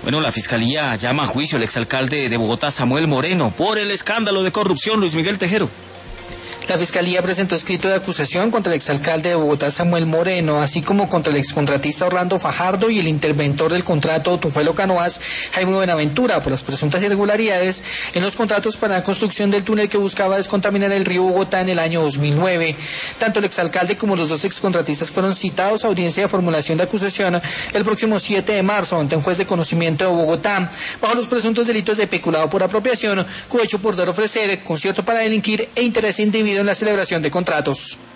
Bueno, la Fiscalía llama a juicio al exalcalde de Bogotá, Samuel Moreno, por el escándalo de corrupción. Luis Miguel Tejero. La Fiscalía presentó escrito de acusación contra el exalcalde de Bogotá, Samuel Moreno, así como contra el excontratista Orlando Fajardo y el interventor del contrato Tujuelo Canoas, Jaime Buenaventura, por las presuntas irregularidades en los contratos para la construcción del túnel que buscaba descontaminar el río Bogotá en el año 2009. Tanto el exalcalde como los dos excontratistas fueron citados a audiencia de formulación de acusación el próximo 7 de marzo ante un juez de conocimiento de Bogotá, bajo los presuntos delitos de peculado por apropiación, cohecho por dar ofrecer, concierto para delinquir e interés indebido en la celebración de contratos.